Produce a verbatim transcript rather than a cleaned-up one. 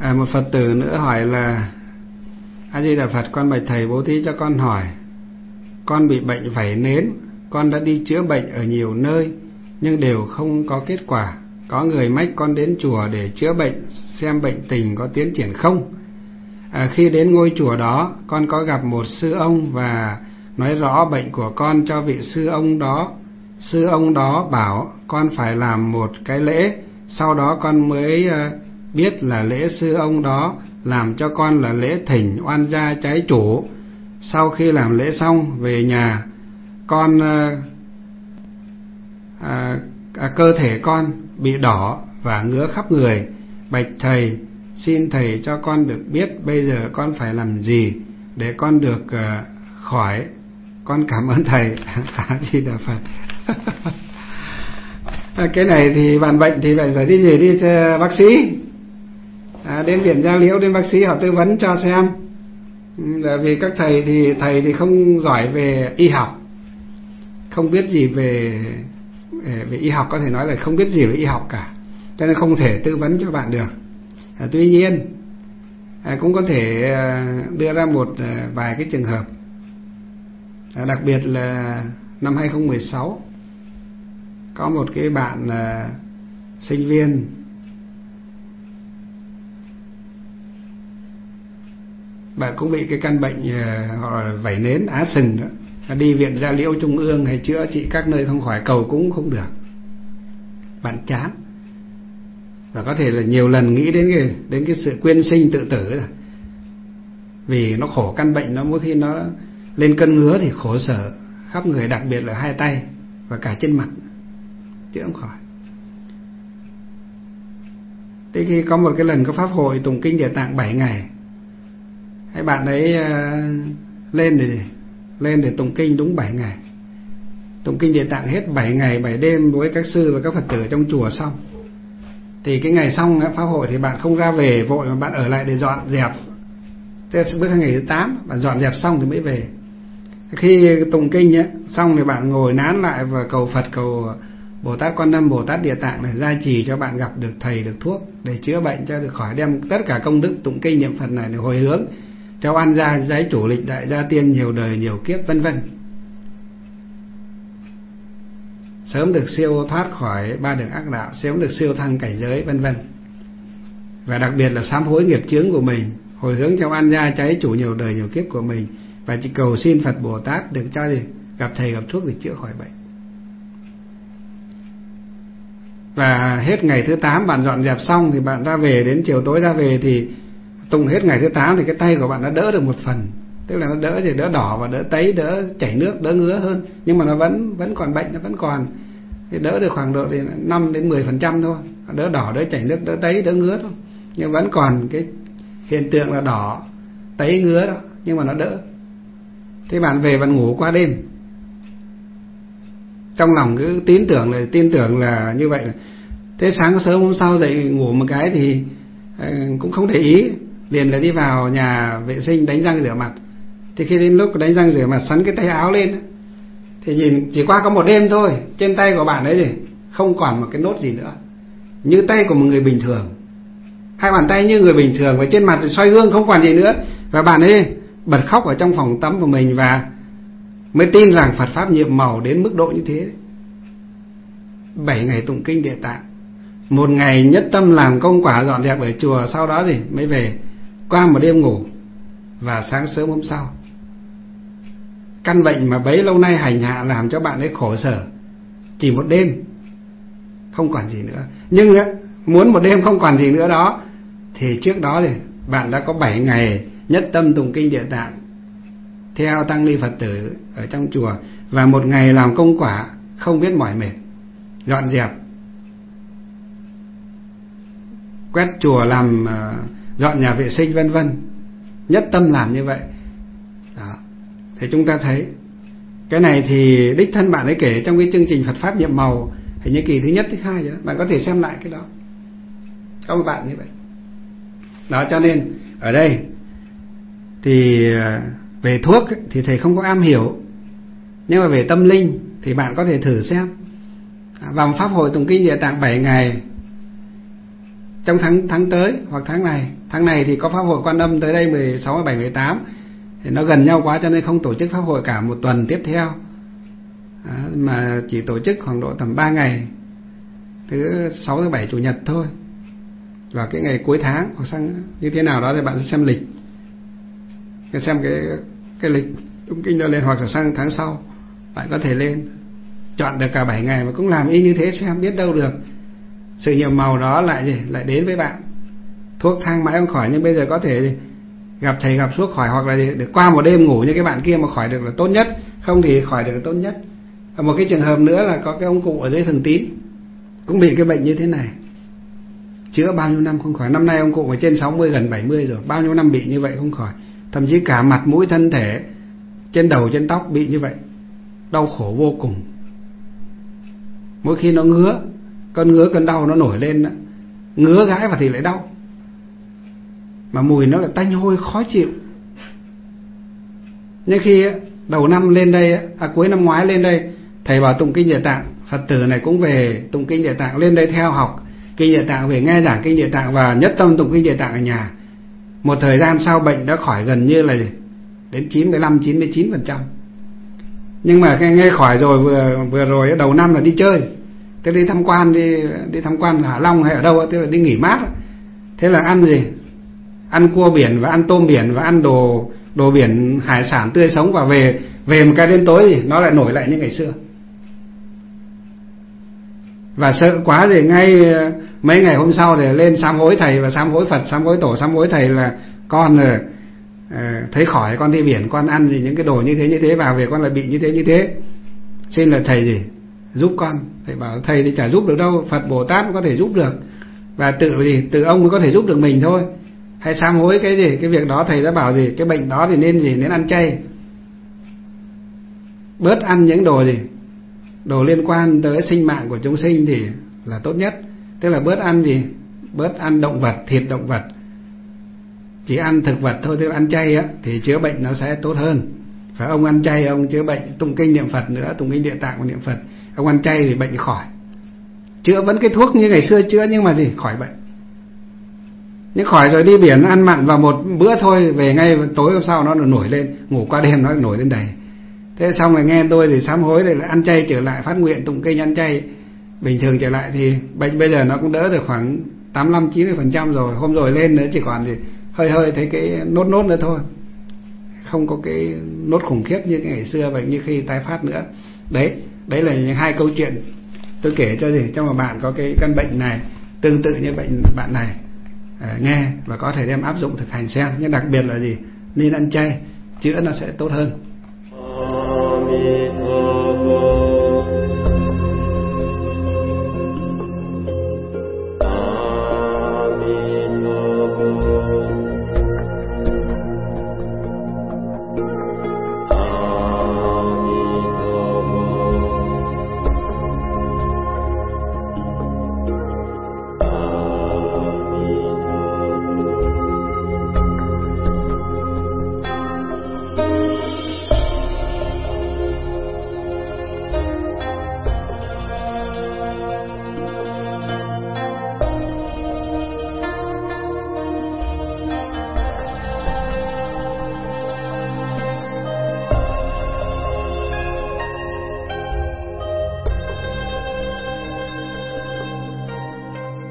À, một Phật tử nữa hỏi là: A Di Đà Phật, con bạch thầy bố thí cho con hỏi, con bị bệnh vảy nến, con đã đi chữa bệnh ở nhiều nơi nhưng đều không có kết quả. Có người mách con đến chùa để chữa bệnh, xem bệnh tình có tiến triển không. À, khi đến ngôi chùa đó, con có gặp một sư ông và nói rõ bệnh của con cho vị sư ông đó. Sư ông đó bảo con phải làm một cái lễ, sau đó con mới uh, biết là lễ sư ông đó làm cho con là lễ thỉnh oan gia trái chủ. Sau khi làm lễ xong về nhà, con uh, à, à, cơ thể con bị đỏ và ngứa khắp người. Bạch thầy, xin thầy cho con được biết bây giờ con phải làm gì để con được uh, khỏi. Con cảm ơn thầy. A Di Đà Phật. Cái này thì bạn bệnh thì phải phải đi gì đi bác sĩ, à, đến viện Gia Liễu, đến bác sĩ họ tư vấn cho xem. Bởi vì các thầy thì thầy thì không giỏi về y học, không biết gì về về y học, có thể nói là không biết gì về y học cả, cho nên không thể tư vấn cho bạn được. À, tuy nhiên à, cũng có thể đưa ra một vài cái trường hợp, à, đặc biệt là năm hai không một sáu có một cái bạn là sinh viên bạn cũng bị cái căn bệnh gọi là vảy nến á sừng đó. Đi viện Gia Liễu Trung ương hay chữa trị các nơi không khỏi, cầu cũng không được. Bạn chán và có thể là nhiều lần nghĩ đến cái đến cái sự quyên sinh tự tử rồi. Vì nó khổ, căn bệnh nó mỗi khi nó lên cơn ngứa thì khổ sở khắp người, đặc biệt là hai tay và cả trên mặt, chữa không khỏi. Thế khi có một cái lần có pháp hội tụng kinh Địa Tạng bảy ngày, hai bạn ấy uh, lên để lên để tụng kinh đúng bảy ngày, tụng kinh Địa Tạng hết bảy ngày bảy đêm với các sư và các Phật tử trong chùa xong. Thì cái ngày xong pháp hội thì bạn không ra về vội mà bạn ở lại để dọn dẹp. Thế bước sang ngày thứ tám, bạn dọn dẹp xong thì mới về. Khi tụng kinh ấy, xong thì bạn ngồi nán lại và cầu Phật, cầu Bồ Tát Quan Âm, Bồ Tát Địa Tạng này gia trì cho bạn gặp được thầy, được thuốc để chữa bệnh cho được khỏi, đem tất cả công đức tụng kinh niệm Phật này để hồi hướng cho oan gia giái chủ lịch đại gia tiên nhiều đời nhiều kiếp vân vân, sớm được siêu thoát khỏi ba đường ác đạo, sớm được siêu thăng cảnh giới vân vân. Và đặc biệt là sám hối nghiệp chướng của mình, hồi hướng cho oan gia cháy chủ nhiều đời nhiều kiếp của mình, và chỉ cầu xin Phật Bồ Tát được cho gì gặp thầy gặp thuốc để chữa khỏi bệnh. Và hết ngày thứ tám bạn dọn dẹp xong thì bạn ra về, đến chiều tối ra về thì tụng hết ngày thứ tám thì cái tay của bạn đã đỡ được một phần, tức là nó đỡ thì đỡ đỏ và đỡ tấy, đỡ chảy nước, đỡ ngứa hơn, nhưng mà nó vẫn vẫn còn bệnh, nó vẫn còn thì đỡ được khoảng độ năm đến mười phần trăm thôi, đỡ đỏ, đỡ chảy nước, đỡ tấy, đỡ ngứa thôi, nhưng vẫn còn cái hiện tượng là đỏ, tấy, ngứa đó, nhưng mà nó đỡ. Thế bạn về bạn ngủ qua đêm, trong lòng cứ tin tưởng là tin tưởng là như vậy. Thế sáng sớm hôm sau dậy ngủ một cái thì cũng không để ý, liền là đi vào nhà vệ sinh đánh răng rửa mặt. Thì khi đến lúc đánh răng rửa mặt, sắn cái tay áo lên thì nhìn chỉ qua có một đêm thôi, trên tay của bạn ấy gì không còn một cái nốt gì nữa, như tay của một người bình thường, hai bàn tay như người bình thường, và trên mặt thì soi gương không còn gì nữa. Và bạn ấy bật khóc ở trong phòng tắm của mình và mới tin rằng Phật pháp nhiệm màu đến mức độ như thế. Bảy ngày tụng kinh Địa Tạng, một ngày nhất tâm làm công quả dọn dẹp ở chùa, sau đó gì mới về, qua một đêm ngủ và sáng sớm hôm sau, căn bệnh mà bấy lâu nay hành hạ làm cho bạn ấy khổ sở, chỉ một đêm không còn gì nữa. Nhưng muốn một đêm không còn gì nữa đó thì trước đó thì bạn đã có bảy ngày nhất tâm tụng kinh Địa Tạng theo tăng ni Phật tử ở trong chùa, và một ngày làm công quả không biết mỏi mệt, dọn dẹp, quét chùa, làm uh, dọn nhà vệ sinh vân vân, nhất tâm làm như vậy đó. Thì chúng ta thấy cái này thì đích thân bạn ấy kể trong cái chương trình Phật pháp nhiệm màu hình như kỳ thứ nhất thứ hai vậy đó. Bạn có thể xem lại cái đó, có một bạn như vậy đó. Cho nên ở đây thì về thuốc thì thầy không có am hiểu, nhưng mà về tâm linh thì bạn có thể thử xem. Vào pháp hội tụng kinh Địa Tạng bảy ngày trong tháng tháng tới hoặc tháng này. Tháng này thì có pháp hội Quan Âm tới đây mười sáu, mười bảy, mười tám, thì nó gần nhau quá cho nên không tổ chức pháp hội cả một tuần tiếp theo, à, mà chỉ tổ chức khoảng độ tầm ba ngày, thứ sáu, thứ bảy, chủ nhật thôi, vào cái ngày cuối tháng hoặc sang như thế nào đó thì bạn sẽ xem lịch, xem cái cái lịch tụng kinh đó lên, hoặc là sang tháng sau bạn có thể lên chọn được cả bảy ngày mà cũng làm y như thế xem, biết đâu được sự nhiệm màu đó lại gì lại đến với bạn. Thuốc thang mãi không khỏi, nhưng bây giờ có thể gì, gặp thầy gặp thuốc khỏi, hoặc là gì, để qua một đêm ngủ như cái bạn kia mà khỏi được là tốt nhất, không thì khỏi được là tốt nhất. Và một cái trường hợp nữa là có cái ông cụ ở dưới Thường Tín cũng bị cái bệnh như thế này, chữa bao nhiêu năm không khỏi. Năm nay ông cụ ở trên sáu mươi, gần bảy mươi rồi, bao nhiêu năm bị như vậy không khỏi, thậm chí cả mặt mũi thân thể, trên đầu trên tóc bị như vậy, đau khổ vô cùng. Mỗi khi nó ngứa, cơn ngứa cơn đau nó nổi lên, ngứa gãi và thì lại đau, mà mùi nó lại tanh hôi khó chịu. Nhưng khi đầu năm lên đây, à, cuối năm ngoái lên đây, thầy bảo tụng kinh Địa Tạng, Phật tử này cũng về tụng kinh Địa Tạng, lên đây theo học kinh Địa Tạng, về nghe giảng kinh Địa Tạng và nhất tâm tụng kinh Địa Tạng ở nhà. Một thời gian sau bệnh đã khỏi gần như là đến chín mươi lăm, chín mươi chín phần trăm. Nhưng mà nghe khỏi rồi, vừa vừa rồi đầu năm là đi chơi, thế đi tham quan, đi đi tham quan Hạ Long hay ở đâu, tức là đi nghỉ mát. Thế là ăn gì? Ăn cua biển và ăn tôm biển và ăn đồ đồ biển hải sản tươi sống, và về về một cái đến tối thì nó lại nổi lại như ngày xưa. Và sợ quá thì ngay mấy ngày hôm sau thì lên sám hối thầy và sám hối Phật, sám hối tổ, sám hối thầy là con rồi, à, thấy khỏi con đi biển, con ăn gì những cái đồ như thế như thế vào về con lại bị như thế như thế, xin là thầy gì giúp con. Thầy bảo thầy thì chả giúp được đâu, Phật Bồ Tát cũng có thể giúp được, và tự gì tự ông mới có thể giúp được mình thôi. Hay sám hối cái gì cái việc đó, thầy đã bảo gì cái bệnh đó thì nên gì nên ăn chay, bớt ăn những đồ gì đồ liên quan tới sinh mạng của chúng sinh thì là tốt nhất. Tức là bớt ăn gì bớt ăn động vật, thịt động vật, chỉ ăn thực vật thôi. Tức là ăn chay á thì chữa bệnh nó sẽ tốt hơn. Phải ông ăn chay ông chữa bệnh, tụng kinh niệm Phật nữa, tụng kinh Địa Tạng và niệm Phật, ông ăn chay thì bệnh khỏi. Chữa vẫn cái thuốc như ngày xưa chữa, nhưng mà gì khỏi bệnh. Nhưng khỏi rồi đi biển ăn mặn vào một bữa thôi, về ngay tối hôm sau nó nổi lên, ngủ qua đêm nó nổi lên đầy. Thế xong rồi nghe tôi thì sám hối, thì lại ăn chay trở lại, phát nguyện tụng kinh ăn chay bình thường trở lại, thì bệnh bây giờ nó cũng đỡ được khoảng tám mươi lăm, chín mươi phần trăm rồi. Hôm rồi lên nữa chỉ còn thì hơi hơi thấy cái nốt nốt nữa thôi, không có cái nốt khủng khiếp như cái ngày xưa vậy, như khi tái phát nữa. Đấy, đấy là những hai câu chuyện tôi kể cho gì cho mà bạn có cái căn bệnh này tương tự như bệnh bạn này, à, nghe và có thể đem áp dụng thực hành xem. Nhưng đặc biệt là gì nên ăn chay, chữa nó sẽ tốt hơn.